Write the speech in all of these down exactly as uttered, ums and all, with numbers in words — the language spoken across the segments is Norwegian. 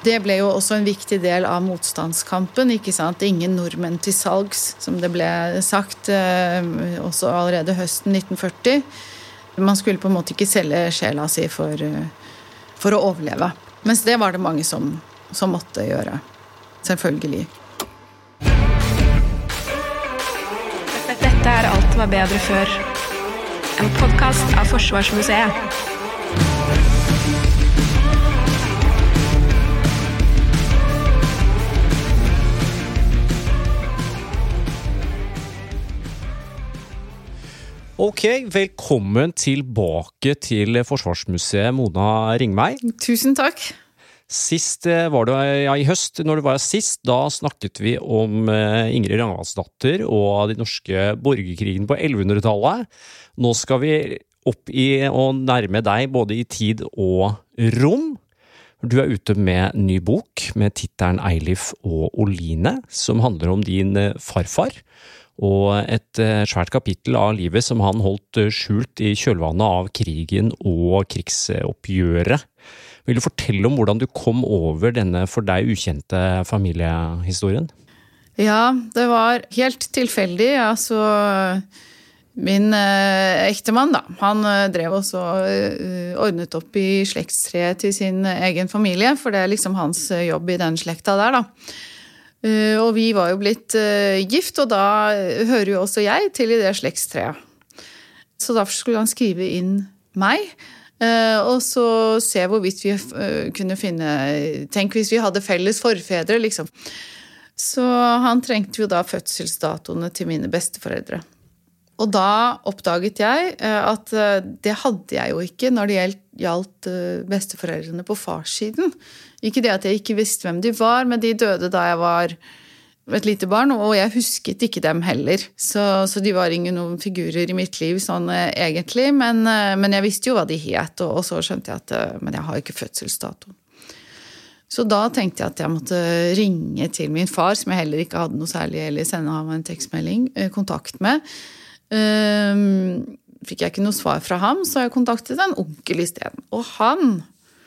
Det ble jo også en viktig del av motstandskampen, ikke sant? Ingen nordmenn til salgs, som det ble sagt eh, også allerede høsten nitten førti. Man skulle på en måte ikke selge sjela si for, for å overleve. Mens det var det mange som, som måtte gjøre. Selvfølgelig. Dette er Alt var bedre før. En podcast av Forsvarsmuseet. Ok, velkommen tilbake til Forsvarsmuseet, Mona Ringmei. Tusen takk. Sist var det, ja, i høst, når det var sist, da snakket vi om Ingrid Ragnvaldsdatter og de norske borgerkrigen på ellevehundretallet. Nå skal vi opp i og nærme deg både i tid og rom. Du er ute med en ny bok med titelen Eilif og Oline, som handler om din farfar. Og et svært kapittel av livet som han holdt skjult i kjølvannet av krigen og krigsoppgjøret. Vil du fortelle om hvordan du kom over denne for deg ukjente familiehistorien? Ja, det var helt tilfeldig. Altså, min eh, ektemann da, han drev også eh, ordnet opp i slektstreet til sin egen familie, for det er liksom hans jobb i den slekta der da. Uh, og vi var jo blitt uh, gift, og da hører jo også jeg til i det slektstreet. Så derfor skulle han skrive inn meg, uh, og så se hvorvidt vi uh, kunne finne, tenk hvis vi hadde felles forfedre, liksom. Så han trengte jo da fødselsdatoene til mine besteforeldre. Og da oppdaget jeg uh, at uh, det hadde jeg jo ikke når det gjaldt, gjaldt uh, besteforeldrene på farssiden. Ikke det at jeg ikke visste hvem de var, men de døde da jeg var et lite barn, og jeg husket ikke dem heller. Så, så de var ingen noen figurer i mitt liv sånn eh, egentlig, men, eh, men jeg visste jo hva de het, og, og så skjønte jeg at eh, men jeg har ikke fødselsdato. Så da tenkte jeg at jeg måtte ringe til min far, som jeg heller ikke hadde noe særlig, eller sende ham en tekstmelding, eh, kontakt med. Um, fikk jeg ikke noe svar fra ham, så jeg kontaktet en onkel i stedet. Og han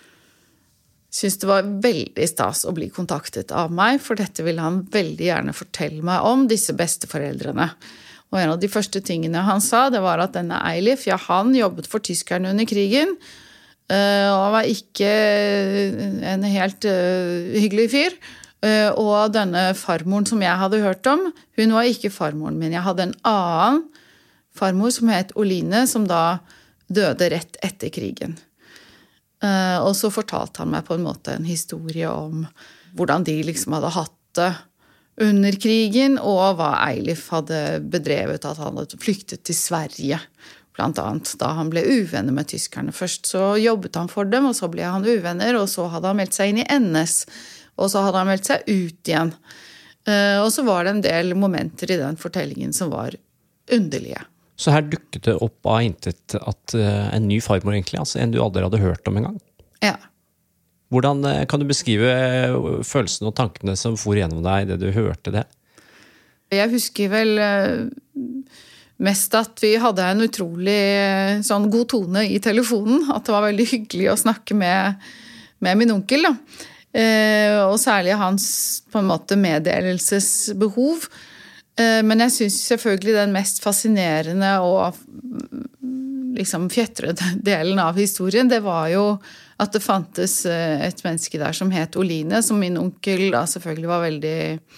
synes det var veldig stas å bli kontaktet av meg, for dette ville han veldig gjerne fortelle meg om, disse besteforeldrene. Og en av de første tingene han sa, det var at denne Eilif, ja, han jobbet for tyskerne under krigen, og han var ikke en helt uh, hyggelig fyr. Uh, og denne farmoren som jeg hadde hørt om, hun var ikke farmoren min. Jeg hadde en annen farmor som het Oline, som da døde rett etter krigen. Uh, og så fortalte han meg på en måte en historie om hvordan de liksom hadde hatt det under krigen, og hva Eilif hadde bedrevet, at han hadde flyktet til Sverige, blant annet, da han ble uvenner med tyskerne. Først så jobbet han for dem, og så ble han uvenner, og så hadde han meldt seg inn i N S, og så hadde han meldt seg ut igjen. Uh, og så var det en del momenter i den fortellingen som var underlige. Så her dukket det opp av intet at uh, en ny farmor egentlig, altså en du aldri hadde hørt om en gang. Ja. Hvordan uh, kan du beskrive uh, følelsene og tankene som for gjennom deg, det du hørte det? Jeg husker vel uh, mest at vi hadde en utrolig uh, sånn god tone i telefonen, at det var veldig hyggelig å snakke med, med min onkel da. Uh, og særlig hans på en måte meddelelsesbehov. Men jeg synes selvfølgelig den mest fascinerende og liksom fjettrede delen av historien, det var jo at det fantes et menneske der som het Oline, som min onkel da selvfølgelig var veldig,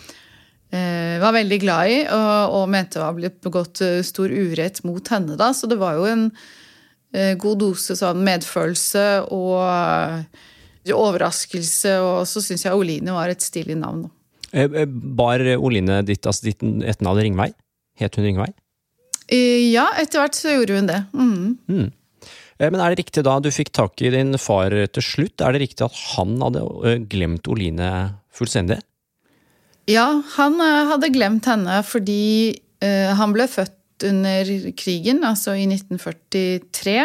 var veldig glad i, og, og mente var blitt begått stor urett mot henne da. Så det var jo en god dose sånn medfølelse og overraskelse, og så synes jeg Oline var et stilig navn da. Bar Oline ditt, altså ditt etternavn Ringmei? Het hun Ringmei? Ja, etter hvert så gjorde hun det. Mm. Mm. Men er det riktig da, du fikk tak i din far til slutt, er det riktig at han hadde glemt Oline fullstendig? Ja, han hadde glemt henne fordi uh, han ble født under krigen, altså i nitten førtitre,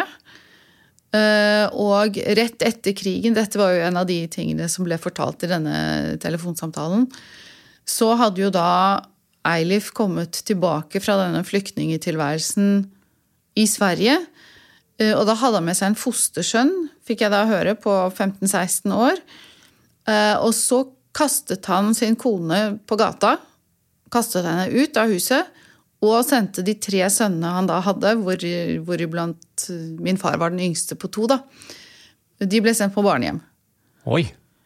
uh, og rett etter krigen, dette var jo en av de tingene som ble fortalt i denne telefonsamtalen, så hadde jo da Eilif kommet tilbake fra denne flyktningetilværelsen i Sverige, og da hadde han med seg en fostersønn, fikk jeg da høre, på femten seksten år, Og så kastet han sin kone på gata, kastet henne ut av huset, og sendte de tre sønnene han da hadde, hvor, hvor iblant min far var den yngste på to da. De ble sendt på barnehjem. Oi.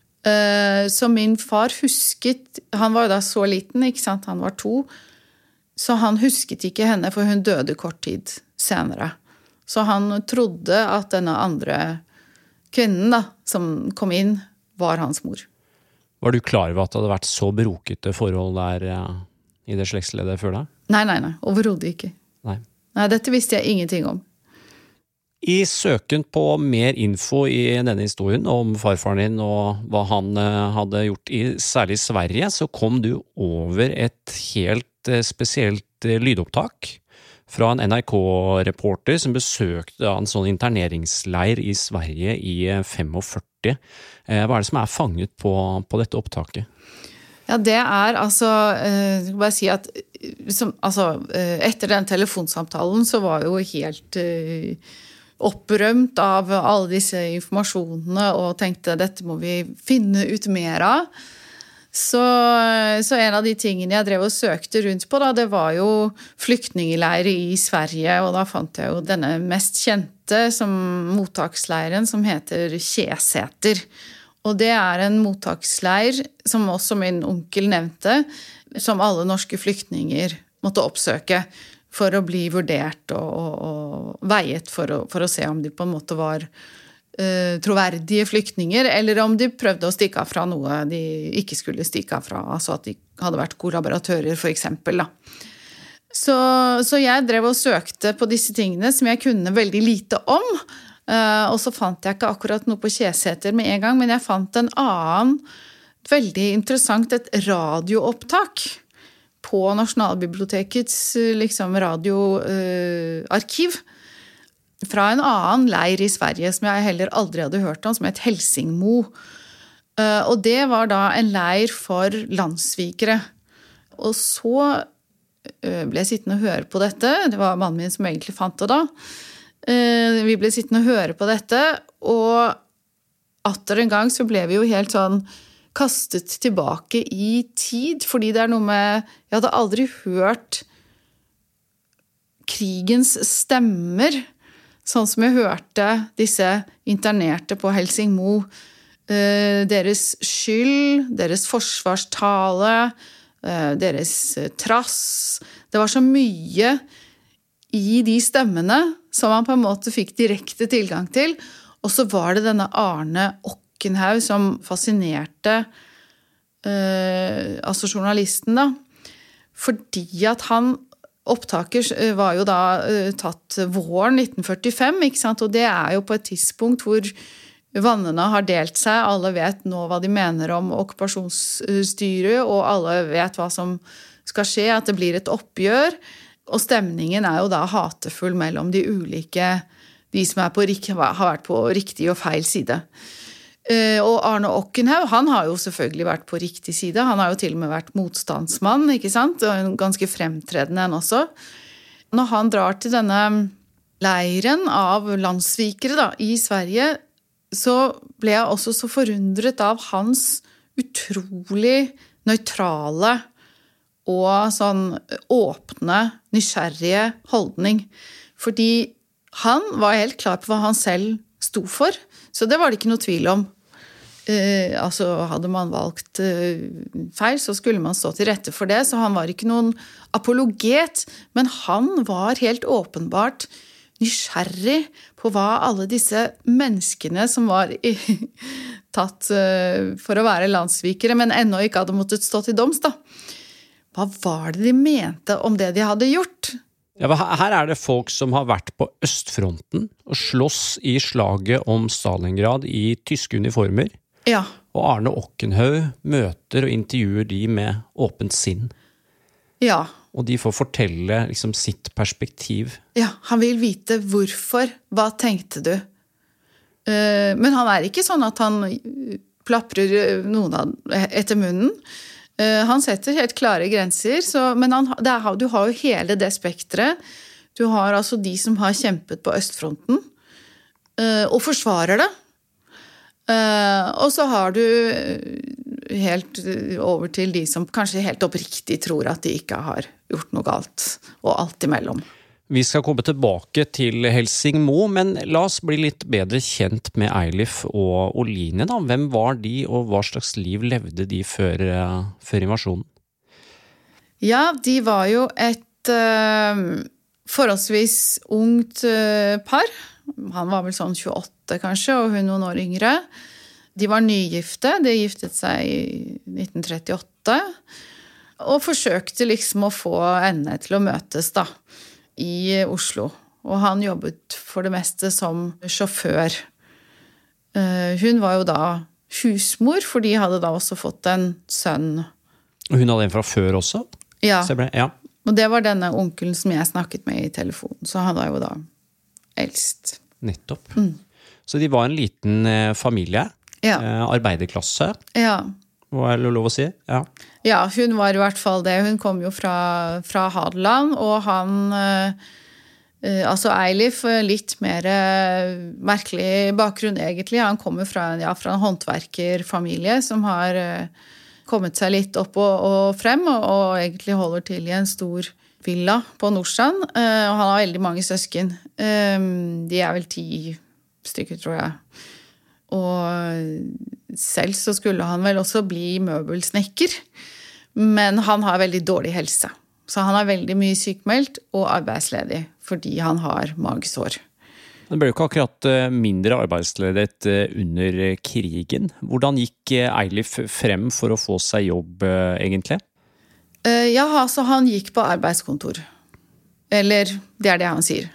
Så min far husket, han var jo da så liten, ikke sant? Han var to, så han husket ikke henne, for hun døde kort tid senere. Så han trodde at denne andre kvinnen da, som kom inn, var hans mor. Var du klar over at det hadde vært så brokete forhold der ja, i det slektsledet før deg? Nei, nei, nei, overhodet ikke. Nei. Nei, dette visste jeg ingenting om. I søken på mer info i denne historien om farfaren din og hva han hadde gjort i særlig Sverige, så kom du over et helt spesielt lydopptak fra en N R K-reporter som besøkte en sånn interneringsleir i Sverige i førtifem. Hva er det som er fanget på, på dette opptaket? Ja, det er altså, jeg skal bare si at som, altså, etter den telefonsamtalen så var jo helt uh, opprømt av alle disse informasjonene og tenkte dette må vi finne ut mer av. Så, så en av de tingene jeg drev og søkte rundt på da, det var jo flyktningeleir i Sverige, og da fant jeg jo denne mest kjente som mottaksleiren som heter Kjeseter. Og det er en mottaksleir, som også min onkel nevnte, som alle norske flyktninger måtte oppsøke for å bli vurdert og, og, og veiet for å, for å se om de på en måte var uh, troverdige flyktninger, eller om de prøvde å stikke av fra noe de ikke skulle stikke av fra, altså at de hadde vært kollaboratører for eksempel. Da. Så, så jeg drev og søkte på disse tingene som jeg kunne veldig lite om, Uh, og så fant jeg ikke akkurat noe på Kjeseter med en gang, men jeg fant en annen, veldig interessant, et radioopptak på Nasjonalbibliotekets liksom, radioarkiv uh, fra en annen leir i Sverige som jeg heller aldri hadde hørt om, som het Helsingmo. Uh, og det var da en leir for landsvikere. Og så uh, ble jeg sittende og høre på dette, det var mannen min som egentlig fant det da. Vi ble sittende og høre på dette, og atter en gang så ble vi jo helt sånn kastet tilbake i tid, fordi det er noe med, jeg hadde aldri hørt krigens stemmer, sånn som jeg hørte disse internerte på Helsingmo, deres skyld, deres forsvarstale, deres trass, det var så mye i de stemmene som man på en måte fikk direkte tilgang til. Og så var det denne Arne Okkenhaug som fascinerte eh, altså journalisten da. Fordi at han, opptaker var jo da eh, tatt våren nitten førtifem, ikke sant? Og det er jo på et tidspunkt hvor vannene har delt seg, alle vet nå hva de mener om okkupasjonsstyret, og alle vet hva som skal skje, at det blir et oppgjør. Og stemningen er jo da hatefull mellom de ulike, de som er på, har vært på riktig og feil side. Og Arne Okkenhaug, han har jo selvfølgelig vært på riktig side, han har jo til og med vært motstandsmann, ikke sant? Og ganske fremtredende enn også. Når han drar til denne leiren av landsvikere da, i Sverige, så ble jeg også så forundret av hans utrolig nøytrale og sånn åpne, nysgjerrige holdning. Fordi han var helt klar på hva han selv sto for, så det var det ikke noe tvil om. Eh, altså, hadde man valgt eh, feil, så skulle man stå til rette for det, så han var ikke noen apologet, men han var helt åpenbart nysgjerrig på hva alle disse menneskene som var tatt eh, for å være landsvikere, men ennå ikke hadde måttet stå til doms da. Hva var det de mente om det de hadde gjort? Ja, her er det folk som har vært på østfronten og slåss i slaget om Stalingrad i tyske uniformer. Ja. Og Arne Okkenhaug møter og intervjuer de med åpent sinn. Ja. Og de får fortelle liksom, sitt perspektiv. Ja, han vil vite hvorfor. Hva tenkte du? Men han er ikke sånn at han plaprer noen etter munnen. Han setter helt klare grenser, så, men han, det er, du har jo hele det spektret. Du har altså de som har kjempet på østfronten, og forsvarer det. og så har du helt over til de som kanskje helt oppriktig tror at de ikke har gjort noe galt, og alt imellom. Vi skal komme tilbake til Helsingmo, men la oss bli litt bedre kjent med Eilif og Oline da. Hvem var de, og hva slags liv levde de før, før invasjonen? Ja, de var jo et uh, forholdsvis ungt uh, par. Han var vel sånn tjueåtte kanskje, og hun noen år yngre. De var nygifte, de giftet seg i nitten trettiåtte, og forsøkte liksom å få endene til å møtes da, i Oslo. Og han jobbet for det meste som sjåfør. Hun var jo da husmor, for de hadde da også fått en sønn. Og hun hadde en fra før også? Ja, ja. Og det var denne onkelen som jeg snakket med i telefonen, så han var jo da eldst. Nettopp. Mm. Så de var en liten eh, familie? Ja. Eh, arbeiderklasse, ja. Hva er det lov å si? Ja. Ja, hun var i hvert fall det. Hun kom jo fra, fra Hadeland, og han, eh, altså Eilif, litt mer eh, merkelig bakgrunn egentlig. Han kommer fra, ja, fra en håndverkerfamilie som har eh, kommet seg litt opp og, og frem, og, og egentlig holder til i en stor villa på Nordstrand. Eh, og han har veldig mange søsken. Eh, de er vel ti stykker, tror jeg. Og selv så skulle han vel også bli møbelsnekker, men han har veldig dårlig helse. Så han er veldig mye sykmeldt og arbeidsledig, fordi han har magesår. Det ble jo ikke akkurat mindre arbeidsledighet under krigen. Hvordan gikk Eilif frem for å få seg jobb, egentlig? Ja, altså han gikk på arbeidskontor. Eller, det er det han sier.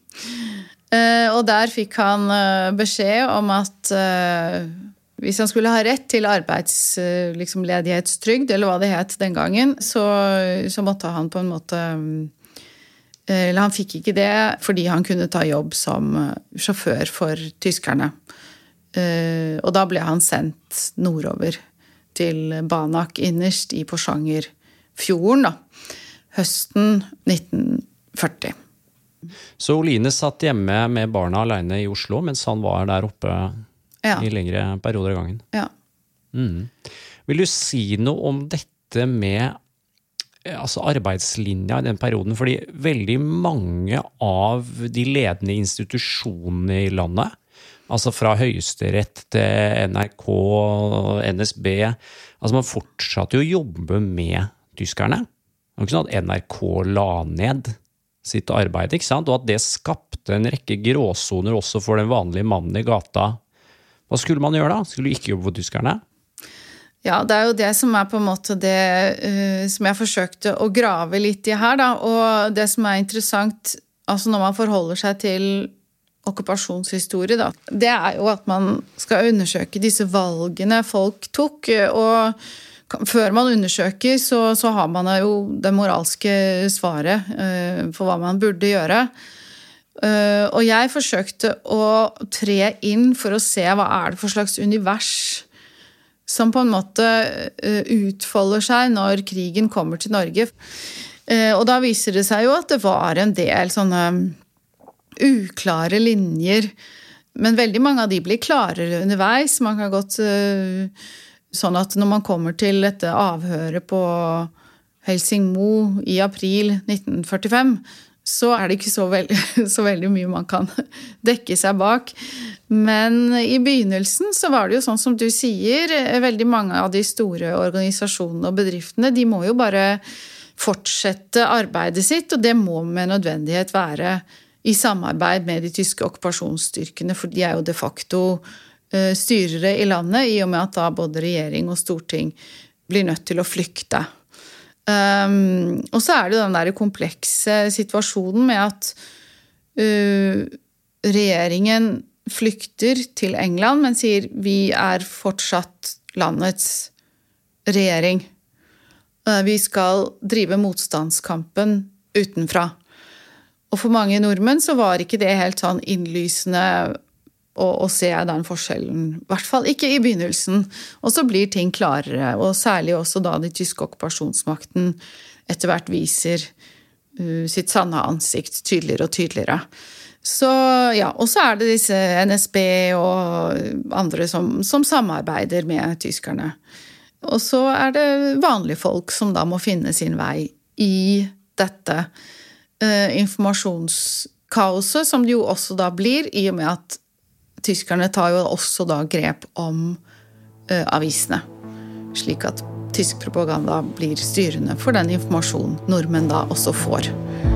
Uh, og der fikk han uh, beskjed om at uh, hvis han skulle ha rett til arbeidsledighetstrygd, uh, liksom eller hva det het den gangen, så, så måtte han på en måte um, eller han fikk ikke det fordi han kunne ta jobb som uh, sjåfør for tyskerne. Uh, og da ble han sendt nordover til Banak innerst i Porsangerfjorden da, høsten nitten førti. Så Oline satt hjemme med barna alene i Oslo, mens han var der oppe ja. I lengre perioder av gangen. Ja. Mm. Vil du si noe om dette med altså arbeidslinja i den perioden? Fordi veldig mange av de ledende institusjonene i landet, altså fra Høyesterett til N R K, N S B, altså man fortsatte jo å jobbe med tyskerne. Det var ikke sånn at N R K la ned sitt arbeid, ikke sant? Og at det skapte en rekke gråsoner også for den vanlige mannen i gata. Hva skulle man gjøre da? Skulle du ikke jobbe for tyskerne? Ja, det er jo det som er på en måte det uh, som jeg forsøkte å grave litt i her da, og det som er interessant, altså når man forholder seg til okkupasjonshistorie da, det er jo at man skal undersøke disse valgene folk tok, og før man undersøker, så, så har man jo det moralske svaret uh, for hva man burde gjøre. Uh, og jeg forsøkte å tre inn for å se hva er det for slags univers som på en måte uh, utfolder seg når krigen kommer til Norge. Uh, og da viser det seg jo at det var en del sånne uklare linjer, men veldig mange av de blir klarere underveis. Man kan godt... Uh, Sånn at når man kommer til dette avhøret på Helsingmo i april nitten førtifem, så er det ikke så, veld- så veldig mye man kan dekke seg bak. Men i begynnelsen så var det jo sånn som du sier, veldig mange av de store organisasjonene og bedriftene, de må jo bare fortsette arbeidet sitt, og det må med nødvendighet være i samarbeid med de tyske okkupasjonsstyrkene, for de er jo de facto styrere i landet, i og med at da både regjering og storting blir nødt til å flykte. Um, og så er det jo den der komplekse situasjonen med at uh, regjeringen flykter til England, men sier vi er fortsatt landets regjering. Uh, vi skal drive motstandskampen utenfra. Og for mange nordmenn så var ikke det helt sånn innlysende og, og se den forskjellen, i hvert fall ikke i begynnelsen. Og så blir ting klarere, og særlig også da de tyske okkupasjonsmakten etter hvert viser uh, sitt sanne ansikt tydeligere og tydeligere. Så ja, og så er det disse N S B og andre som, som samarbeider med tyskerne. Og så er det vanlige folk som da må finne sin vei i dette eh, informasjonskaoset, som det jo også da blir, i og med at tyskerne tar jo også da grep om eh, avisene, slik at tysk propaganda blir styrende for den informasjonen nordmenn da også får.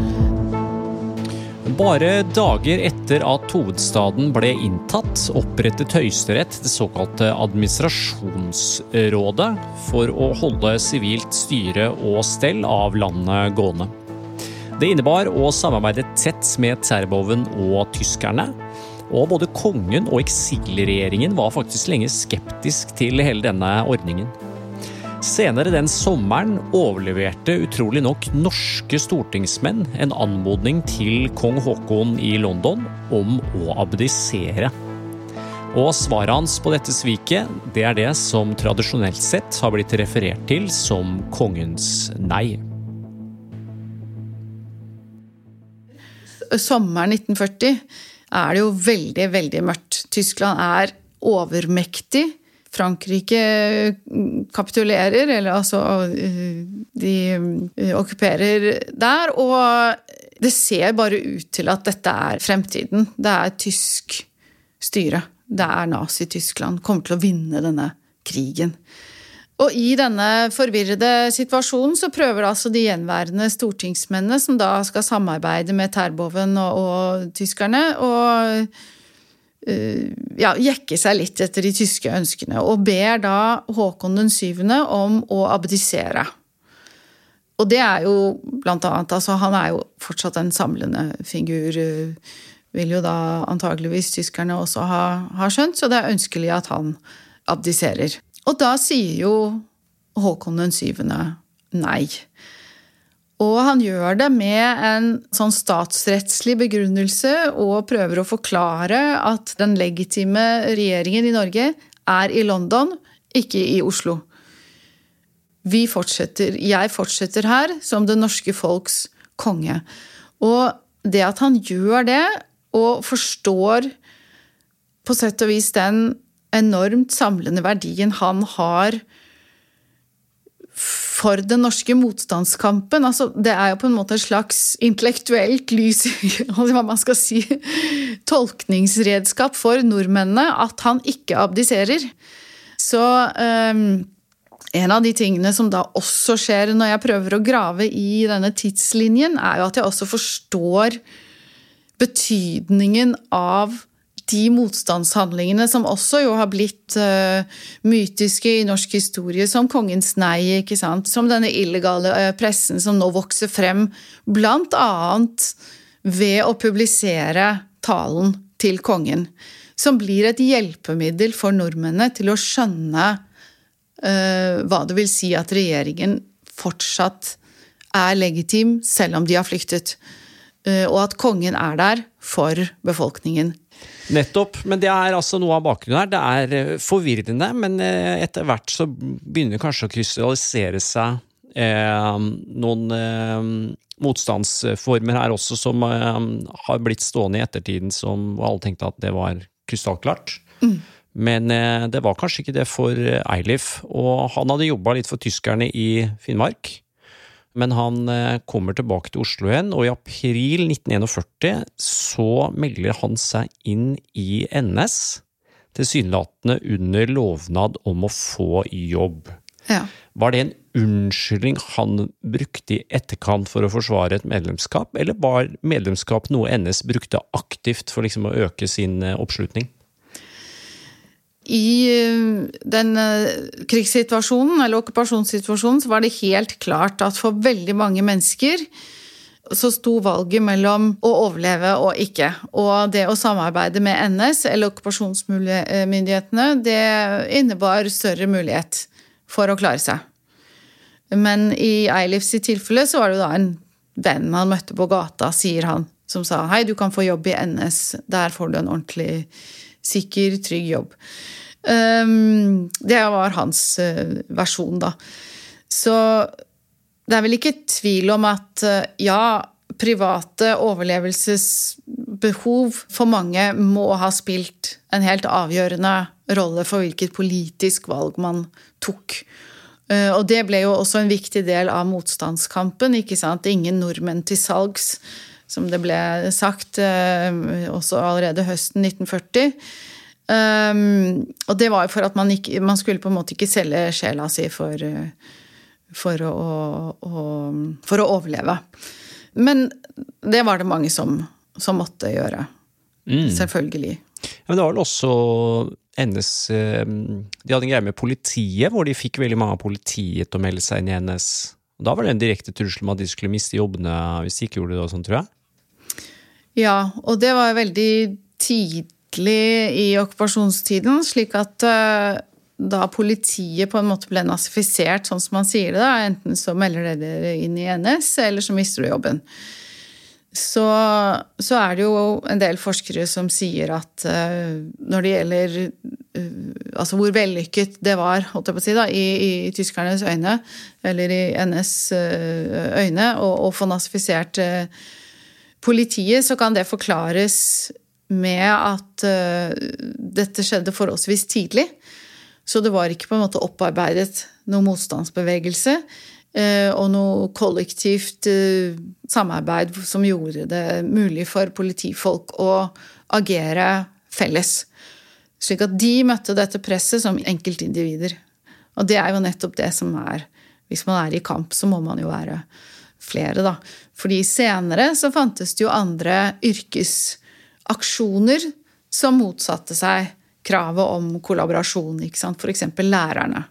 Bare dager etter at hovedstaden ble inntatt, opprettet Høyesterett det såkalte administrasjonsrådet for å holde sivilt styre og stell av landet gående. Det innebar å samarbeide tett med Terboven og tyskerne, og både kongen og eksilregjeringen var faktisk lenge skeptisk til hele denne ordningen. Senere den sommeren overleverte utrolig nok norske stortingsmenn en anmodning til kong Håkon i London om å abdisere. Og svaret hans på dette sviket, det er det som tradisjonelt sett har blitt referert til som kongens nei. Sommeren nitten førti er det jo veldig, veldig mørkt. Tyskland er overmektig. Frankrike kapitulerer, eller altså de okkuperer der, og det ser bare ut til at dette er fremtiden. Det er tysk styre. Det er Nazi-Tyskland kommer til å vinne denne krigen. Og i denne forvirrede situasjonen så prøver altså de gjenværende stortingsmennene, som da skal samarbeide med Terboven og, og tyskerne, og ja, jekke seg litt etter de tyske ønskene, og ber da Håkon den syvende om å abdisere. Og det er jo blant annet, altså han er jo fortsatt en samlende figur, vil jo da antageligvis tyskerne også ha, ha skjønt, så det er ønskelig at han abdiserer. Og da sier jo Håkon den syvende nei. Og han gjør det med en sånn statsrettslig begrunnelse og prøver å forklare at den legitime regjeringen i Norge er i London, ikke i Oslo. Vi fortsetter, jeg fortsetter her som det norske folks konge. Og det at han gjør det, og forstår på sett og vis den enormt samlende verdien han har for den norske motstandskampen, altså det er jo på en måte en slags intellektuelt lys, hva man skal si, tolkningsredskap for nordmennene at han ikke abdiserer. Så um, en av de tingene som da også skjer når jeg prøver å grave i denne tidslinjen, er jo at jeg også forstår betydningen av de motstandshandlingene som også jo har blitt uh, mytiske i norsk historie, som kongens nei, ikke sant? Som denne illegale uh, pressen som nå vokser frem, blant annet ved å publisere talen til kongen, som blir et hjelpemiddel for nordmennene til å skjønne uh, hva det vil si at regjeringen fortsatt er legitim, selv om de har flyktet, uh, og at kongen er der for befolkningen. Nettopp, men det er altså noe av bakgrunnen her. Det er forvirrende, men etter hvert så begynner det kanskje å krystallisere seg eh, noen eh, motstandsformer her også som eh, har blitt stående i ettertiden, som alle tenkte at det var krystallklart. Mm. Men eh, det var kanskje ikke det for Eilif, og han hadde jobbet litt for tyskerne i Finnmark. Men han kommer tilbake til Oslo igjen, og i april nitten førtien så melder han seg inn i N S, tilsynelatende under lovnad om å få jobb. Ja. Var det en unnskyldning han brukte i etterkant for å forsvare et medlemskap, eller var medlemskap noe N S brukte aktivt for liksom å øke sin oppslutning? I den krigssituasjonen, eller okkupasjonssituasjonen, så var det helt klart at for veldig mange mennesker så sto valget mellom å overleve og ikke. Og det å samarbeide med N S, eller okkupasjonsmyndighetene, det innebar større mulighet for å klare seg. Men i Eilifs tilfelle så var det da en venn han møtte på gata, sier han, som sa, hei, du kan få jobb i N S, der får du en ordentlig sikker, trygg jobb. Um, det var hans uh, versjon da. Så det er vel ikke tvil om at uh, ja, private overlevelses behov for mange må ha spilt en helt avgjørende rolle for hvilket politisk valg man tok. Og det ble jo også en viktig del av motstandskampen, ikke sant? Ingen nordmenn til salgs, som det ble sagt også allerede høsten nitten førti. Um, og det var jo for at man, ikke, man skulle på en måte ikke selge sjela si for, for, å, å, for å overleve. Men det var det mange som, som måtte gjøre, mm. selvfølgelig. Ja, men det var vel også N S, de hadde en greie med politiet, hvor de fikk veldig mange av politiet til å melde seg inn i N S. Og da var det en direkte trussel med at de skulle miste jobbene hvis de ikke gjorde det og sånn, tror jeg. Ja, og det var veldig tidlig i okkupasjonstiden, slik at uh, da politiet på en måte ble nazifisert, sånn som man sier det, da, enten så melder dere inn i N S, eller så mister du jobben. Så, så er det jo en del forskere som sier at uh, når det gjelder uh, altså hvor vellykket det var, holdt jeg på å si da, i, i tyskernes øyne, eller i N S øyne, å få nazifisert uh, politiet, så kan det forklares med at uh, dette skjedde forholdsvis tidlig. Så det var ikke på en måte opparbeidet noen motstandsbevegelse, og noe kollektivt samarbeid som gjorde det mulig for politifolk å agere felles. Slik at de møtte dette presset som enkeltindivider. Og det er jo nettopp det som er, hvis man er i kamp, så må man jo være flere da. Fordi senere så fantes det jo andre yrkesaksjoner som motsatte seg kravet om kollaborasjon, ikke sant? For eksempel lærerne.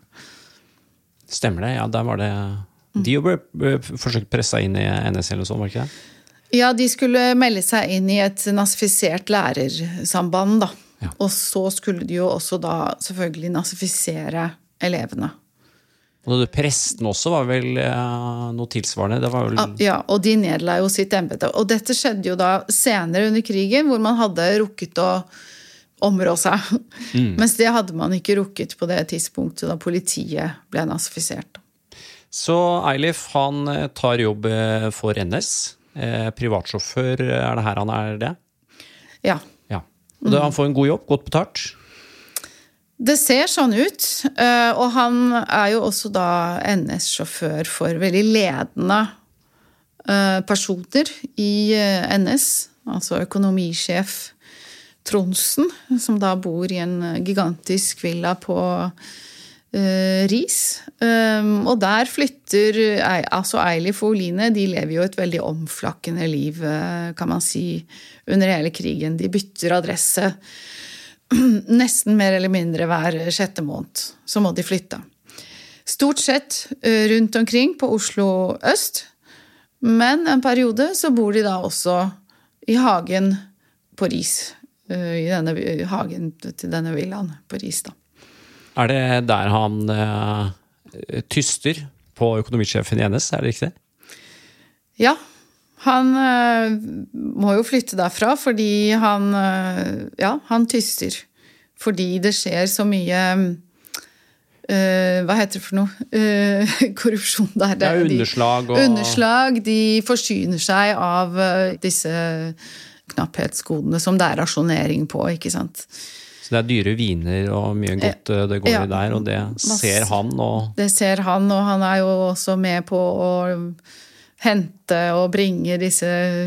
Stemmer det, ja, der var det... De ble forsøkt presset inn i N S eller sånn, var det ikke det? Ja, de skulle melde seg inn i et nazifisert lærersamband, da. Ja. Og så skulle de jo også da selvfølgelig nazifisere elevene. Og det presten også var vel eh, noe tilsvarende? Det var vel... Ja, og de nedla jo sitt embete. Og dette skjedde jo da senere under krigen, hvor man hadde rukket å områ seg. Mm. Mens det hadde man ikke rukket på det tidspunktet da politiet ble nazifisert. Så Eilif, han tar jobb for N S. Eh, privatsjåfør, er det her han er det? Ja. Ja. Og da, han får en god jobb, godt betalt? Det ser sånn ut, og han er jo også da N S-sjåfør for veldig ledende personer i N S, altså økonomisjef Tronsen, som da bor i en gigantisk villa på Uh, Ris. Um, og der flytter altså Eilif og Oline, de lever jo et veldig omflakkende liv, uh, kan man si, under hele krigen. De bytter adresse nesten mer eller mindre hver sjette måned. Så må de flytte. Stort sett uh, rundt omkring på Oslo øst, men en periode så bor de da også i hagen på Ris, uh, i denne hagen til denne villaen på Ris da. Er det der han uh, tyster på økonomisjefen i N S, er det riktig? Ja, han uh, må jo flytte derfra fordi han, uh, ja, han tyster. Fordi det skjer så mye, uh, hva heter det for noe? Uh, korrupsjon der. Det er underslag. Og... Underslag, de forsyner seg av uh, disse knapphetsgodene som det er rasjonering på, ikke sant? Det er dyre viner og mye godt det går ja, i der, og det ser han. Og... Det ser han, og han er jo også med på å hente og bringe disse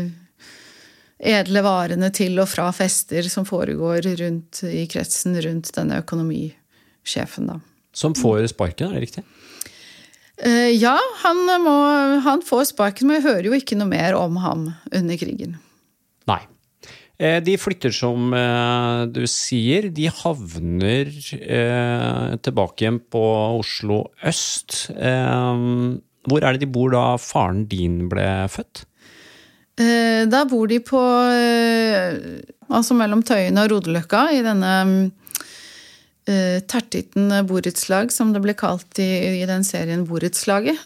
edle varene til og fra fester som foregår rundt, i kretsen rundt denne økonomisjefen. Da. Som får sparken, er det riktig? Uh, ja, han, må, han får sparken, men jeg hører jo ikke noe mer om ham under krigen. Nei. De flytter som du sier, de havner eh, tilbake igjen på Oslo øst. Eh, hvor er det de bor da faren din ble født? Eh, da bor de på, eh, altså mellom Tøyen og Rodeløkka, i denne eh, tertitten borettslag, som det ble kalt i, i den serien Borettslaget.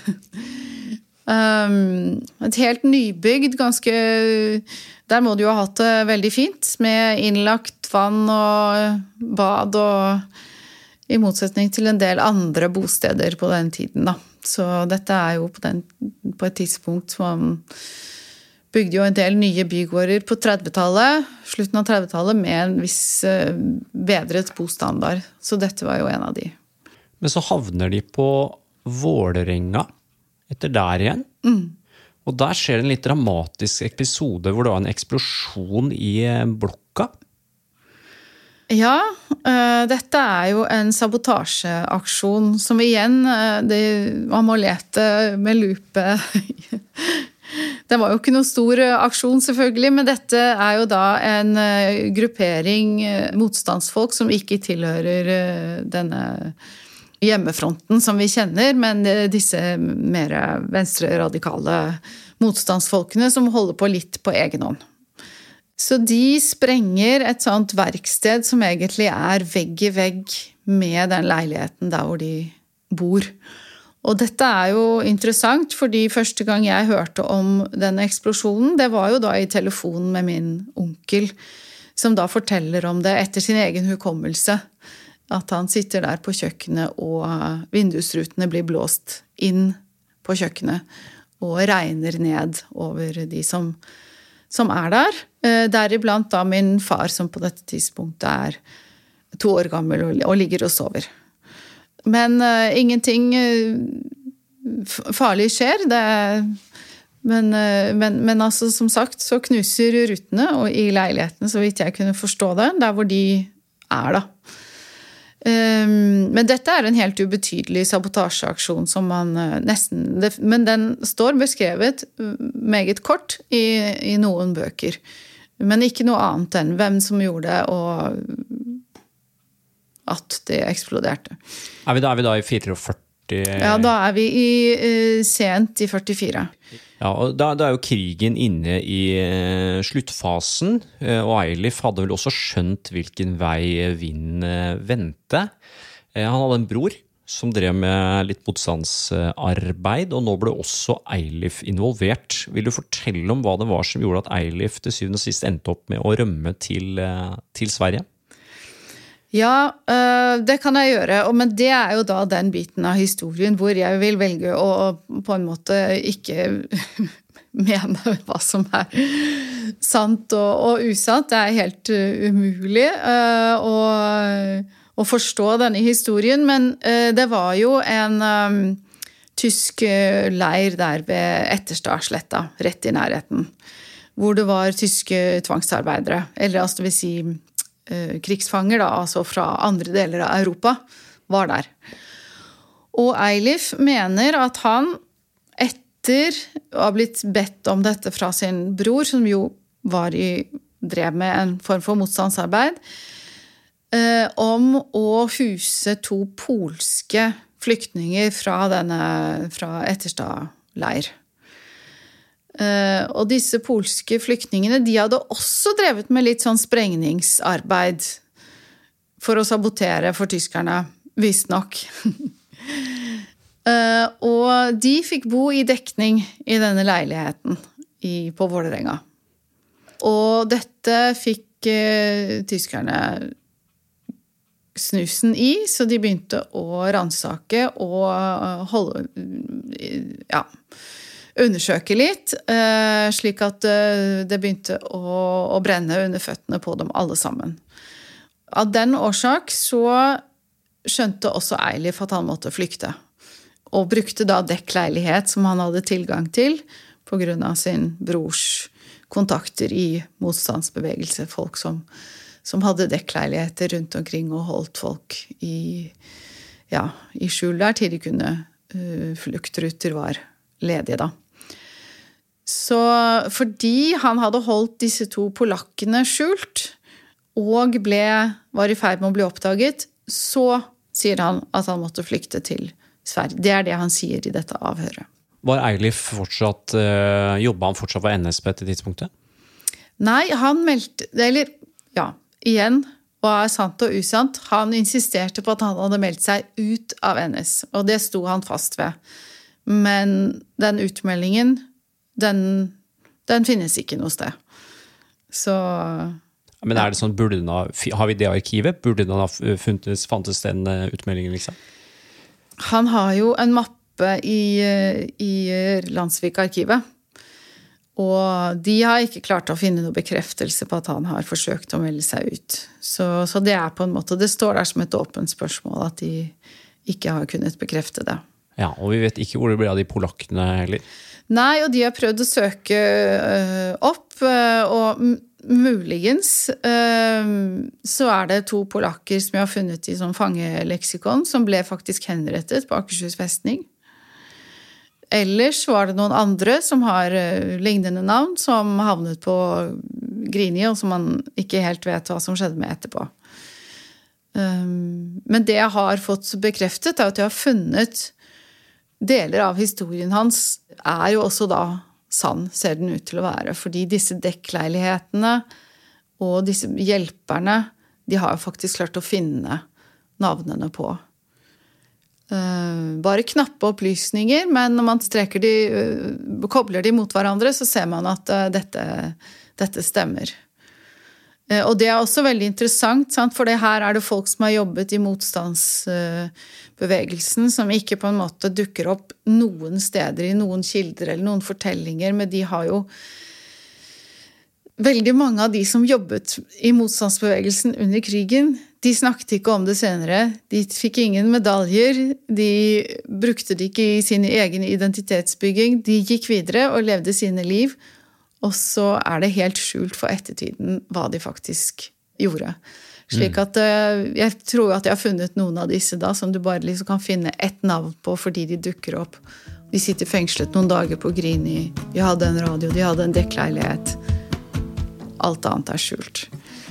Um, et helt nybygd, ganske der må du jo ha hatt det veldig fint med innlagt vann og bad og i motsetning til en del andre bosteder på den tiden da. Så dette er jo på, den, på et tidspunkt som bygde jo en del nye bygårder på trettitallet, slutten av trettitallet, med en viss bedret bostandard. Så dette var jo en av de. Men så havner de på Vålerenga etter der igjen. Mm. Og der skjer det en litt dramatisk episode hvor det var en eksplosjon i blokka. Ja, uh, dette er jo en sabotasjeaksjon som igjen, uh, det, man må lete med lupe. Det var jo ikke noe stor aksjon selvfølgelig, men dette er jo da en uh, gruppering uh, motstandsfolk som ikke tilhører uh, denne hjemmefronten som vi kjenner, men uh, disse mer venstre radikale motstandsfolkene som holder på litt på egen hånd. Så de sprenger et sånt verksted som egentlig er vegg i vegg med den leiligheten der hvor de bor. Og dette er jo interessant, fordi første gang jeg hørte om denne eksplosjonen, det var jo da i telefonen med min onkel, som da forteller om det etter sin egen hukommelse. At han sitter der på kjøkkenet, og vindusrutene blir blåst inn på kjøkkenet, og regner ned over de som som er der, deriblant da min far som på dette tidspunktet er to år gammel og ligger og sover. Men uh, ingenting uh, farlig skjer, det, men, uh, men, men altså som sagt så knuser rutene og i leiligheten så vidt jeg kunne forstå det, der hvor de er da. Um, men dette er en helt ubetydelig sabotasjeaksjon som man uh, nesten, det, men den står beskrevet meget kort i, i noen bøker, men ikke noe annet enn hvem som gjorde det og at det eksploderte. Er vi da, er vi da i førtifire? Ja, da er vi i, uh, sent i førtifire. Ja, og da, da er jo krigen inne i uh, sluttfasen, uh, og Eilif hadde vel også skjønt hvilken vei vinden uh, vendte. Uh, han hadde en bror som drev med litt motstandsarbeid, og nå ble også Eilif involvert. Vil du fortelle om hva det var som gjorde at Eilif til syvende og sist endte opp med å rømme til, uh, til Sverige? Ja, det kan jeg gjøre, men det er jo da den biten av historien hvor jeg vil velge å på en måte ikke mene hva som er sant og, og usant. Det er helt umulig å, å forstå denne historien, men det var jo en um, tysk leir der ved Etterstadsletta, rett i nærheten, hvor det var tyske tvangsarbeidere, eller altså det vil si krigsfanger da, altså fra andre deler av Europa, var der. Og Eilif mener at han etter å ha blitt bedt om dette fra sin bror, som jo var i, drev med en form for motstandsarbeid, eh, om å huse to polske flyktninger fra denne, fra Etterstad-leir. Uh, og disse polske flyktningene, de hadde også drevet med litt sånn sprengningsarbeid for å sabotere for tyskerne, visst nok. uh, og de fikk bo i dekning i denne leiligheten i, på Vålerenga. Og dette fikk uh, tyskerne snusen i, så de begynte å ransake og uh, holde, uh, ja, undersøke litt, slik at det begynte å, å brenne under føttene på dem alle sammen. Av den årsak så skjønte også Eilif at han måtte flykte, og brukte da dekkleilighet som han hadde tilgang til på grunn av sin brors kontakter i motstandsbevegelse, folk som, som hadde dekkleiligheter rundt omkring og holdt folk i, ja, i skjul der til de kunne uh, fluktruter var ledige da. Så fordi han hadde holdt disse to polakkene skjult og ble, var i ferd med å bli oppdaget, så sier han at han måtte flykte til Sverige. Det er det han sier i dette avhøret. Var Eilif fortsatt, uh, jobbet han fortsatt for N S på dette tidspunktet? Nei, han meldte, eller ja, igjen, hva er sant og usant, han insisterte på at han hadde meldt seg ut av N S, og det sto han fast ved. Men den utmeldingen, den, den finnes ikke noe sted. Så... Men er det sånn, burde den ha, har vi det arkivet? Burde den ha funnes, fantes den utmeldingen, liksom? Han har jo en mappe i, i Landsvik-arkivet. Og de har ikke klart å finne noe bekreftelse på at han har forsøkt å melde seg ut. Så, så det er på en måte, det står der som et åpent spørsmål at de ikke har kunnet bekrefte det. Ja, og vi vet ikke hvor det ble av de polakkene heller. Nei, og de har prøvd å søke øh, opp, øh, og muligens øh, så er det to polakker som jeg har funnet i sånn fangeleksikon, som ble faktisk henrettet på Akershus festning. Ellers var det noen andre som har øh, lignende navn, som havnet på Grini, og som man ikke helt vet hva som skjedde med etterpå. Um, men det jeg har fått bekreftet er at jeg har funnet deler av historien hans er jo også da sann, ser den ut til å være. Fordi disse dekkleilighetene og disse hjelperne, de har jo faktisk klart å finne navnene på. Uh, bare knappe opplysninger, men når man streker de, uh, kobler de mot hverandre, så ser man at uh, dette, dette stemmer. Og det er også veldig interessant, sant? For det her er det folk som har jobbet i motstandsbevegelsen, som ikke på en måte dukker opp noen steder i noen kilder eller noen fortellinger, men de har jo veldig mange av de som jobbet i motstandsbevegelsen under krigen, de snakket ikke om det senere, de fikk ingen medaljer, de brukte det ikke i sin egen identitetsbygging, de gikk videre og levde sine liv, og så er det helt skjult for ettertiden hva de faktisk gjorde. Slik at jeg tror at jeg har funnet noen av disse da, som du bare liksom kan finne ett navn på fordi de dukker opp. De sitter fengslet noen dager på Grini, de hadde en radio, de hadde en dekkleilighet. Alt annet er skjult.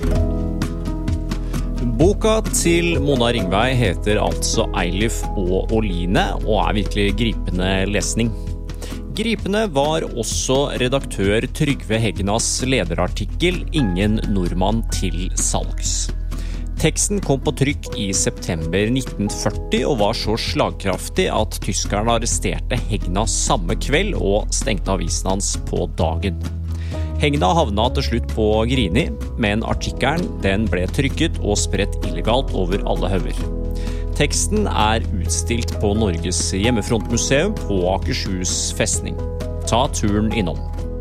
Boka til Mona Ringvei heter altså Eilif og Oline, og er virkelig gripende lesning. Gripende var også redaktør Trygve Hegnas lederartikkel «Ingen nordmann til salgs». Teksten kom på trykk i september nitten førti og var så slagkraftig at tyskerne arresterte Hegna samme kveld og stengte avisen hans på dagen. Hegna havna til slutt på Grini, men artikkelen den ble trykket og spredt illegalt over alle hauger. Teksten er utstilt på Norges hjemmefrontmuseum på Akershus festning. Ta turen innom.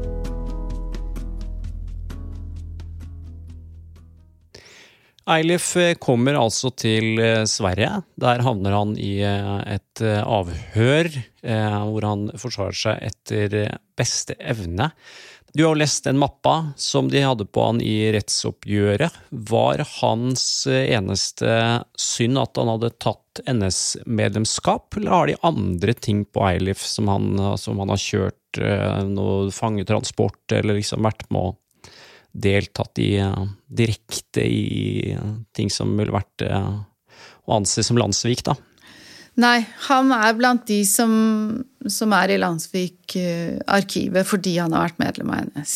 Eilif kommer altså til Sverige. Der havner han i et avhør, hvor han forsvarer seg etter beste evne. Du har lest den mappa som de hadde på han i rettsoppgjøret. Var hans eneste synd at han hadde tatt N S-medlemskap, eller har de andre ting på Eilif som han, som han har kjørt noe fangetransport, eller liksom vært med å deltatt i direkte i ting som ville vært å anse som landssvik da? Nei, han er blant de som, som er i Landsvik-arkivet fordi han har vært medlem av N S.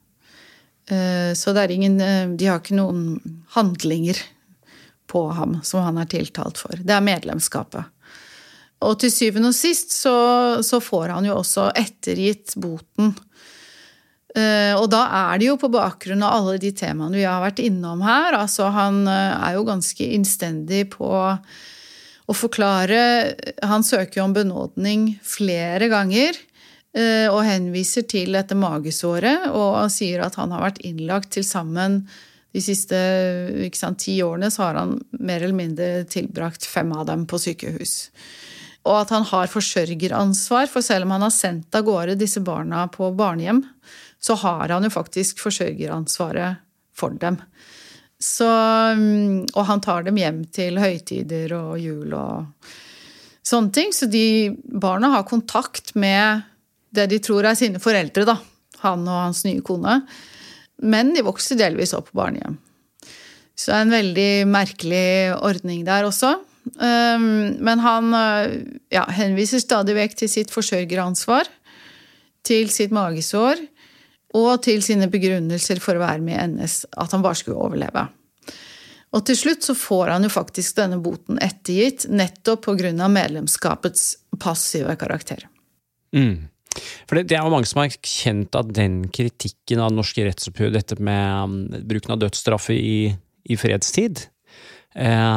Så det er ingen, de har ikke noen handlinger på ham som han er tiltalt for. Det er medlemskapet. Og til syvende og sist så, så får han jo også ettergitt boten. Og da er det jo på bakgrunn av alle de temaene vi har vært innom her. Altså han er jo ganske innstendig på å forklare, han søker jo om benådning flere ganger, og henviser til dette magesåret, og sier at han har vært innlagt til sammen de siste ikke sant, ti årene, så har han mer eller mindre tilbrakt fem av dem på sykehus. Og at han har forsørgeransvar, for selv om han har sendt av gårde disse barna på barnehjem, så har han jo faktisk forsørgeransvaret for dem. Så, og han tar dem hjem til høytider og jul og sånne ting. Så de barna har kontakt med det de tror er sine foreldre, da. Han og hans nye kone. Men de vokser delvis opp på barnehjem. Så det er en veldig merkelig ordning der også. Men han ja, henviser stadig vekk til sitt forsørgeransvar, til sitt magesår, og til sine begrunnelser for å være med i N S, at han bare skulle overleve. Og til slutt så får han jo faktisk denne boten ettergitt, nettopp på grunn av medlemskapets passive karakter. Mm. For det, det er jo mange som har kjent at den kritikken av norske rettsoppgjør, dette med um, bruken av dødsstraffe i, i fredstid, eh,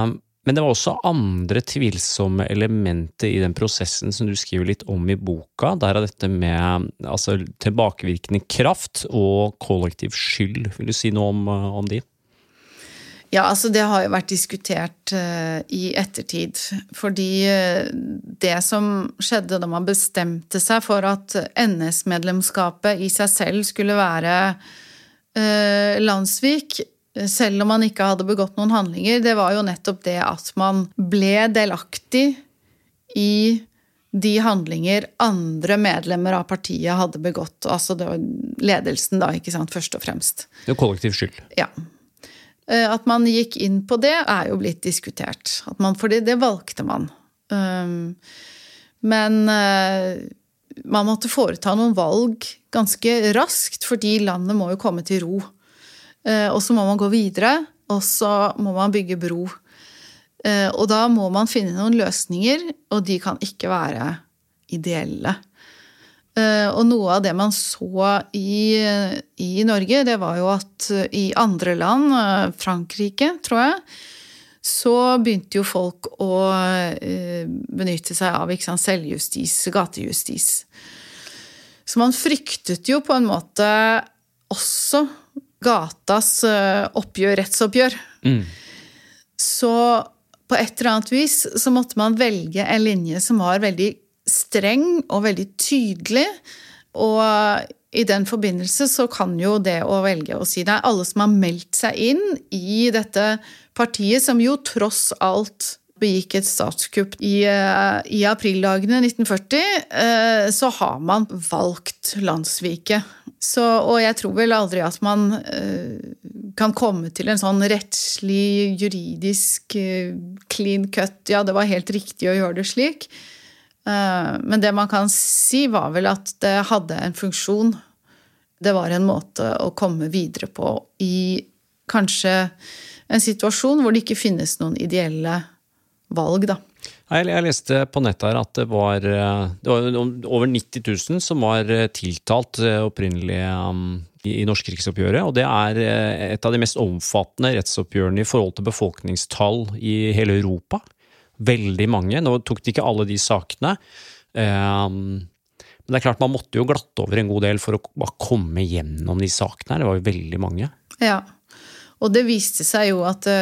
Men det var også andre tvilsomme elementer i den prosessen som du skriver litt om i boka. Der er dette med altså, tilbakevirkende kraft og kollektiv skyld. Vil du si noe om, om de? Ja, altså det har jo vært diskutert uh, i ettertid. Fordi uh, det som skjedde da man bestemte seg for at N S-medlemskapet i seg selv skulle være uh, landssvik, selv om man ikke hadde begått noen handlinger, det var jo nettopp det at man ble delaktig i de handlinger andre medlemmer av partiet hadde begått. Altså det var ledelsen da, ikke sant, først og fremst. Det er kollektiv skyld. Ja. At man gikk inn på det er jo blitt diskutert. At man, fordi det valgte man. Men man måtte foreta noen valg ganske raskt, fordi landet må jo komme til ro. Og så må man gå videre, og så må man bygge bro. Og da må man finne noen løsninger, og de kan ikke være ideelle. Og noe av det man så i, i Norge, det var jo at i andre land, Frankrike, tror jeg, så begynte jo folk å benytte seg av ikke sant, selvjustis, gatejustis. Så man fryktet jo på en måte også gatas oppgjør, rettsoppgjør. Mm. Så på et eller annet vis så måtte man velge en linje som var veldig streng og veldig tydelig, og i den forbindelse så kan jo det å velge å si det er alle som har meldt seg inn i dette partiet, som jo tross alt begikk et statskupp i, i aprildagene nitten førti, så har man valgt landssviket. Så, og jeg tror vel aldri at man uh, kan komme til en sånn rettslig, juridisk uh, clean cut. Ja, det var helt riktig å gjøre det slik. Uh, men det man kan si var vel at det hadde en funksjon. Det var en måte å komme videre på i kanskje en situasjon hvor det ikke finnes noen ideelle valg, da. Jeg leste på nettet her at det var, det var over nitti tusen som var tiltalt opprinnelig i, i norske krigsoppgjøret, og det er et av de mest omfattende rettsoppgjørene i forhold til befolkningstall i hele Europa. Veldig mange. Nå tok de ikke alle de sakene. Men det er klart man måtte jo glatte over en god del for å bare komme gjennom de sakene her. Det var jo veldig mange. Ja, og det viste seg jo at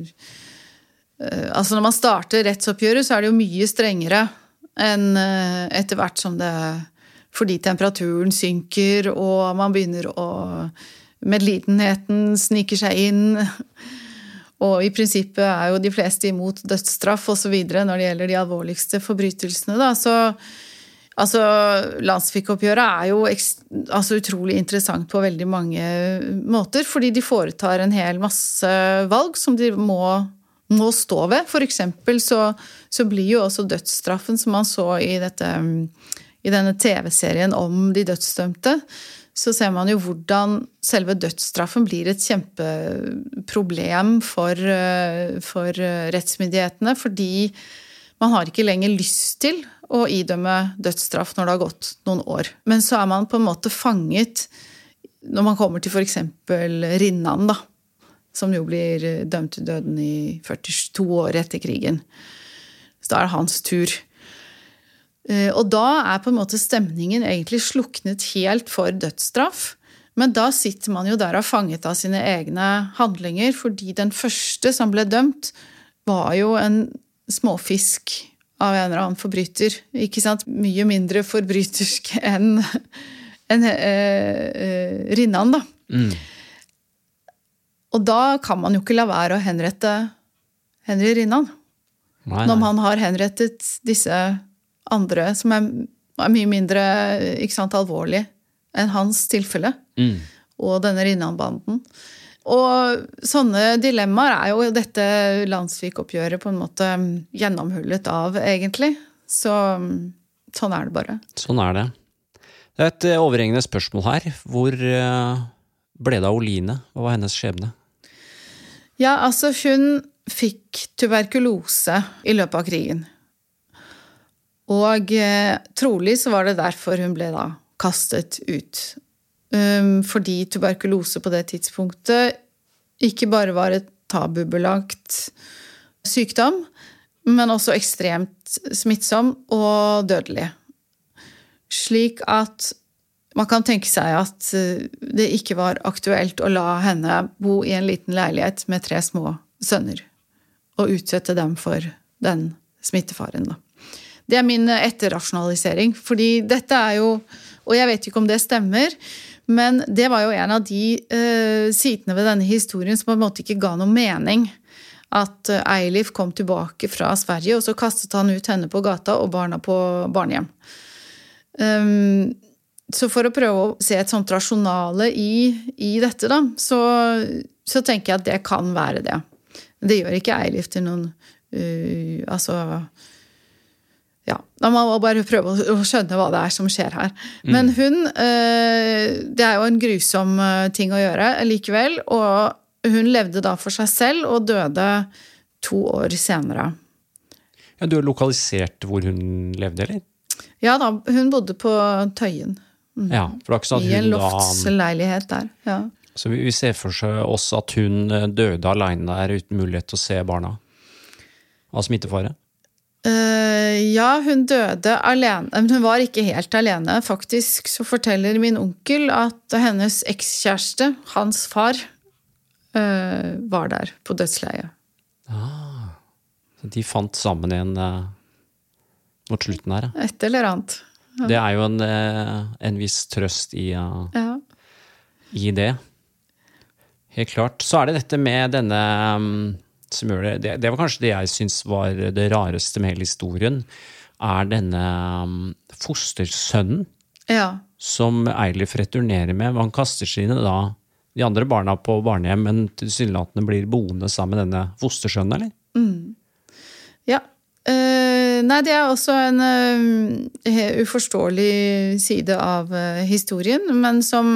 altså når man starter rettsoppgjøret så er det jo mye strengere enn etter hvert som det, fordi temperaturen synker og man begynner å, medlidenheten sniker seg inn, og i prinsippet er jo de fleste imot dødsstraff og så videre når det gjelder de alvorligste forbrytelsene da, så altså landssvikoppgjøret er jo altså, utrolig interessant på veldig mange måter, fordi de foretar en hel masse valg som de må må stå ved. For eksempel så, så blir jo også dødsstraffen, som man så i, dette, i denne T V-serien om de dødsdømte, så ser man jo hvordan selve dødsstraffen blir et kjempeproblem for, for rettsmyndighetene, fordi man har ikke lenger lyst til å idømme dødsstraff når det har gått noen år. Men så er man på en måte fanget når man kommer til for eksempel Rinnan, da, som jo blir dømt til døden i førtito år etter krigen. Så da er det hans tur. Og da er på en måte stemningen egentlig sluknet helt for dødsstraff, men da sitter man jo der og fanget av sine egne handlinger, fordi den første som ble dømt var jo en småfisk av en eller annen forbryter, ikke sant? Mye mindre forbrytersk enn en, eh, eh, Rinnan, da. Mm. Og da kan man jo ikke la være å henrette Henry Rinnan. Nei, nei. Når man har henrettet disse andre som er, er mye mindre ikke sant, alvorlig enn hans tilfelle. Mm. Og denne Rinnan-banden. Og sånne dilemmaer er jo dette landssvikoppgjøret på en måte gjennomhullet av, egentlig. Så sånn er det bare. Sånn er det. Det er et overhengende spørsmål her. Hvor ble det av Oline? Hva var hennes skjebne? Ja, altså hun fikk tuberkulose i løpet av krigen. Og eh, trolig så var det derfor hun ble da kastet ut. Um, fordi tuberkulose på det tidspunktet ikke bare var et tabubelagt sykdom, men også ekstremt smittsom og dødelig. Slik at man kan tenke seg at det ikke var aktuelt å la henne bo i en liten leilighet med tre små sønner, og utsette dem for den smittefaren. Da. Det er min etterrasjonalisering, fordi dette er jo, og jeg vet ikke om det stemmer, men det var jo en av de uh, sidene ved denne historien som på en måte ikke ga noe mening. At uh, Eilif kom tilbake fra Sverige, og så kastet han ut henne på gata og barna på barnehjem. Um, så for å prøve å se et sånt rasjonale i, i dette, da, så, så tenker jeg at det kan være det. Det gjør ikke Eilif til noen, uh, altså, ja, da må man bare prøve å, å skjønne hva det er som skjer her. Mm. Men hun, uh, det er jo en grusom uh, ting å gjøre likevel, og hun levde da for seg selv og døde to år senere. Ja, du har lokalisert hvor hun levde, eller? Ja da, hun bodde på Tøyen. Mm. Ja, for det er ikke sånn at hun da... I en loftsleilighet der, ja. Så vi, vi ser for seg oss at hun døde alene der uten mulighet til å se barna av smittefare? Uh, ja, hun døde alene. Men hun var ikke helt alene. Faktisk så forteller min onkel at hennes ekskjæreste, hans far, uh, var der på dødsleiet. Ah, så de fant sammen en uh, mot slutten her. Ja. Et eller annet. Ja. Det er jo en, uh, en viss trøst i, uh, ja. i det. Helt klart. Så er det dette med denne um, som gjør det, det, det var kanskje det jeg synes var det rareste med hele historien, er denne um, fostersønnen ja. som Eilif returnerer med. Han kaster sine da de andre barna på barnehjem, men tilsynelatende blir boende sammen med denne fostersønnen, eller? Mm. Ja. Uh, nei, det er også en uh, uforståelig side av uh, historien, men som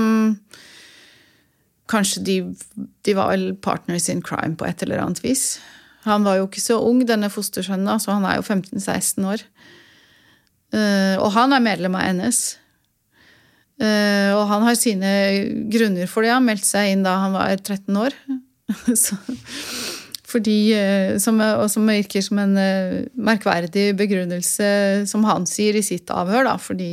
kanskje de, de var vel partners in crime på et eller annet vis. Han var jo ikke så ung, denne fostersønnen, altså han er jo femten seksten år. Uh, og han er medlem av N S. Uh, og han har sine grunner for det. Han meldte seg inn da han var tretten år. så, fordi, uh, som, og som virker som en uh, merkverdig begrunnelse, som han sier i sitt avhør, da, fordi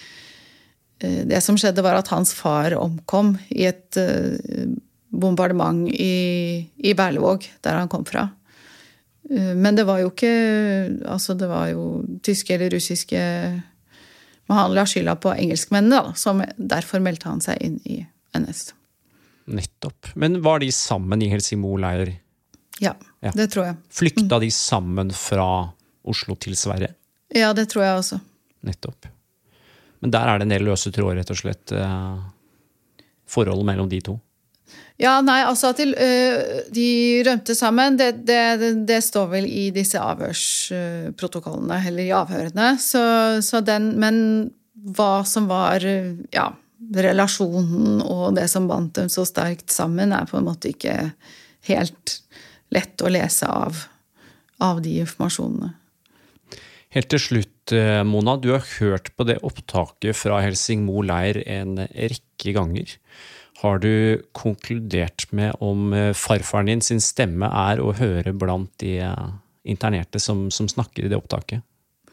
det som skjedde var at hans far omkom i et bombardement i, i Berlevåg, der han kom fra. Men det var jo ikke, altså det var jo tyske eller russiske, men han la skylda på engelskmennene, da, som derfor meldte han seg inn i N S. Nettopp. Men var de sammen i Helsingborg-leir? Ja, ja, det tror jeg. Flykta mm. de sammen fra Oslo til Sverige? Ja, det tror jeg også. Nettopp. Men der er det en del løse tråder, rett og slett, eh, forholdet mellom de to. Ja, nei, altså at de, uh, de rømte sammen, det, det, det står vel i disse avhørsprotokollene, eller i avhørene, så, så den, men hva som var, ja, relasjonen og det som bandt dem så sterkt sammen, er på en måte ikke helt lett å lese av, av de informasjonene. Helt til slutt, Mona, du har hørt på det opptaket fra Helsingborg leir en rekke ganger. Har du konkludert med om farfaren din sin stemme er å høre blant de internerte som, som snakker i det opptaket?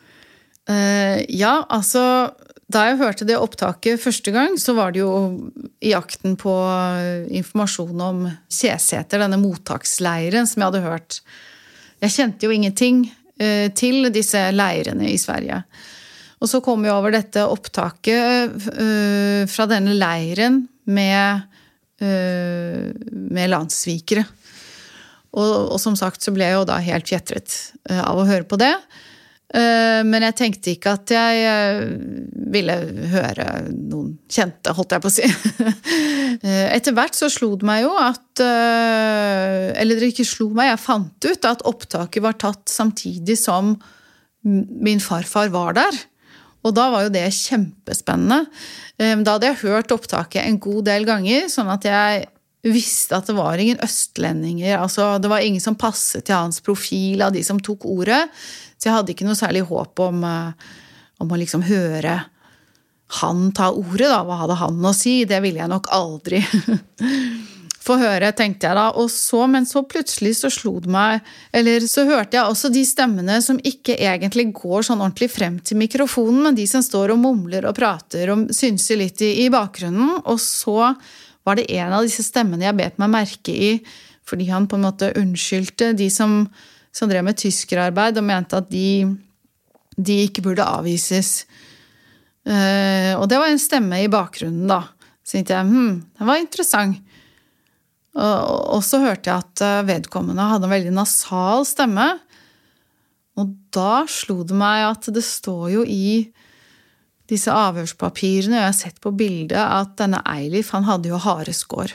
Uh, ja, altså, da jeg hørte det opptaket første gang, så var det jo i akten på informasjon om Kjeseter, denne mottaksleiren som jeg hadde hørt. Jeg kjente jo ingenting til disse leirene i Sverige. Og så kom vi over dette opptaket uh, fra denne leiren med, uh, med landssvikere. Og, og som sagt så ble jeg jo da helt fjetret uh, av å høre på det. Uh, men jeg tenkte ikke at jeg uh, ville høre noen kjente, holdt jeg på å si. uh, etter hvert så slo det meg jo at, uh, eller det ikke slo meg, jeg fant ut at opptaket var tatt samtidig som min farfar var der. Og da var jo det kjempespennende. Uh, da hadde jeg hørt opptaket en god del ganger, sånn at jeg visste at det var ingen østlendinger, altså det var ingen som passet til hans profil av de som tok ordet, så jeg hadde ikke noe særlig håp om, om å liksom høre han ta ordet da, hva hadde han å si, det ville jeg nok aldri få høre, tenkte jeg da. Og så, men så plutselig så slo det meg, eller så hørte jeg også de stemmene som ikke egentlig går sånn ordentlig frem til mikrofonen, men de som står og mumler og prater og synser litt i, i bakgrunnen. Og så var det en av disse stemmene jeg bet meg merke i, fordi han på en måte unnskyldte de som, som drev med tyskerarbeid og mente at de, de ikke burde avvises. Uh, og det var en stemme i bakgrunnen da. Så tenkte jeg, hm, det var interessant. Og så hørte jeg at vedkommende hadde en veldig nasal stemme. Og da slo det meg at det står jo i disse avhørspapirene, og jeg har sett på bildet, at denne Eilif, han hadde jo hareskår.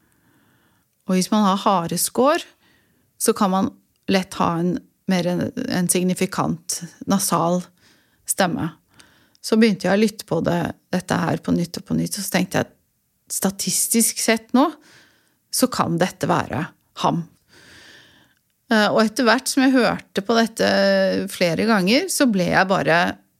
Og hvis man har hareskår, så kan man lett ha en mer en, en signifikant nasal stemme. Så begynte jeg å lytte på det, dette her på nytt og på nytt, og så tenkte jeg, statistisk sett nå, så kan dette være ham. Og etter hvert som jeg hørte på dette flere ganger, så ble jeg bare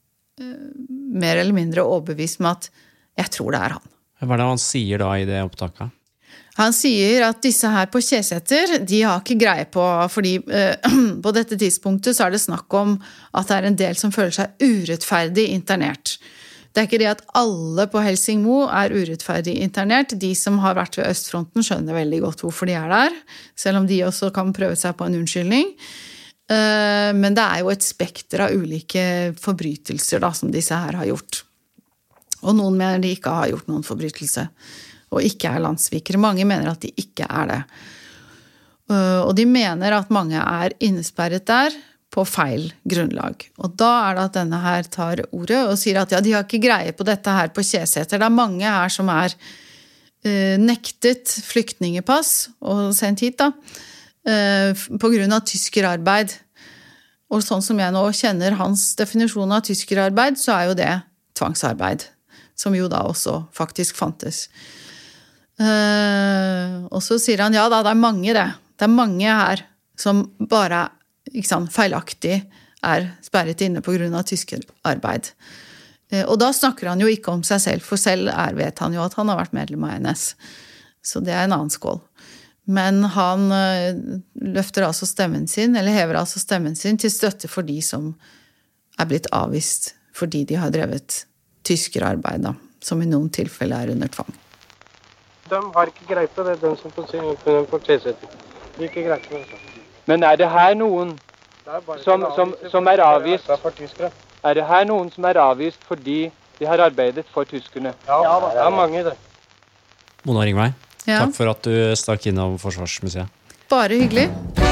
mer eller mindre overbevist med at jeg tror det er han. Hva er det han sier da i det opptaket? Han sier at disse her på Kjeseter, de har ikke greie på, fordi eh, på dette tidspunktet så er det snakk om at det er en del som føler seg urettferdig internert. Det er ikke det at alle på Helsingmo er urettferdig internert. De som har vært ved Østfronten skjønner veldig godt hvorfor de er der, selv om de også kan prøve seg på en unnskyldning. Men det er jo et spekter av ulike forbrytelser da, som disse her har gjort. Og noen mener de ikke har gjort noen forbrytelse, og ikke er landsvikere. Mange mener at de ikke er det. Og de mener at mange er innesperret der, på feil grunnlag. Og da er det at denne her tar ordet og sier at ja, de har ikke greie på dette her på Kjeseter. Det er mange her som er eh, nektet flyktningepass og sendt hit da, eh, på grunn av tyskerarbeid. Og sånn som jeg nå kjenner hans definisjon av tyskerarbeid, så er jo det tvangsarbeid, som jo da også faktisk fantes. Eh, og så sier han, ja da, det er mange det. Det er mange her som bare er ikke sant, feilaktig er sperret inne på grunn av tyskerarbeid. Og da snakker han jo ikke om seg selv, for selv er, vet han jo at han har vært medlem av N S. Så det er en annen skål. Men han løfter altså stemmen sin, eller hever altså stemmen sin til støtte for de som er blitt avvist fordi de har drevet tyskerarbeid, da, som i noen tilfeller er under tvang. De har ikke greit på det, de som på Kjeseter. De har ikke greit på det. Men er det her noen som, som, som er avvist? Er det her noen som er avvist fordi de har arbeidet for tyskerne? Ja, det er mange det. Mona Ringvei, ja. Takk for at du stakk innom Forsvarsmuseet. Bare hyggelig.